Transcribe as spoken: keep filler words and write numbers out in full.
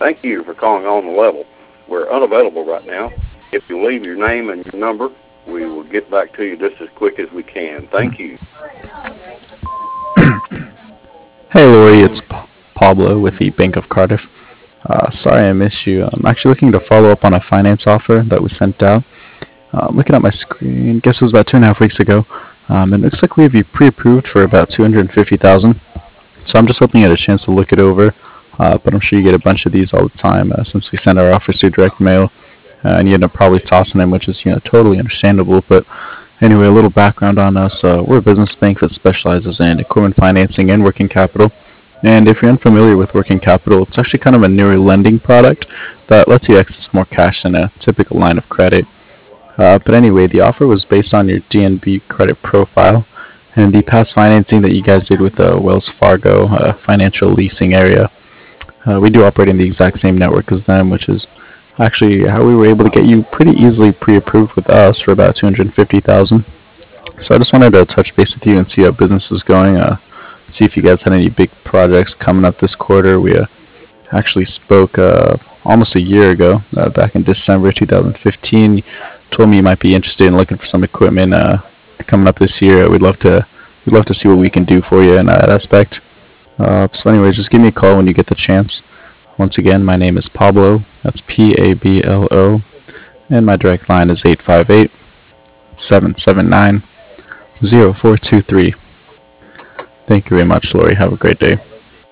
Thank you for calling On the Level. We're unavailable right now. If you leave your name and your number, we will get back to you just as quick as we can. Thank you. Hey Lori, it's Pa- Pablo with the Bank of Cardiff. Uh, sorry I missed you. I'm actually looking to follow up on a finance offer that we sent out. Uh, I'm looking at my screen. Guess it was about two and a half weeks ago. Um, and it looks like we have you pre-approved for about two hundred fifty thousand dollars. So I'm just hoping you had a chance to look it over. Uh, but I'm sure you get a bunch of these all the time uh, since we send our offers through direct mail. Uh, and you end up probably tossing them, which is you know totally understandable. But anyway, a little background on us. Uh, we're a business bank that specializes in equipment financing and working capital. And if you're unfamiliar with working capital, it's actually kind of a newer lending product that lets you access more cash than a typical line of credit. Uh, but anyway, the offer was based on your D N B credit profile and the past financing that you guys did with the Wells Fargo uh, financial leasing area. Uh, we do operate in the exact same network as them, which is actually how we were able to get you pretty easily pre-approved with us for about two hundred fifty thousand dollars. So I just wanted to touch base with you and see how business is going. Uh, see if you guys had any big projects coming up this quarter. We uh, actually spoke uh, almost a year ago, uh, back in December twenty fifteen. You told me you might be interested in looking for some equipment uh, coming up this year. We'd love to we'd love to see what we can do for you in that aspect. Uh, so anyways, just give me a call when you get the chance. Once again, my name is Pablo. That's P A B L O, and my direct line is eight five eight, seven seven nine, zero four two three. Thank you very much, Lori. Have a great day.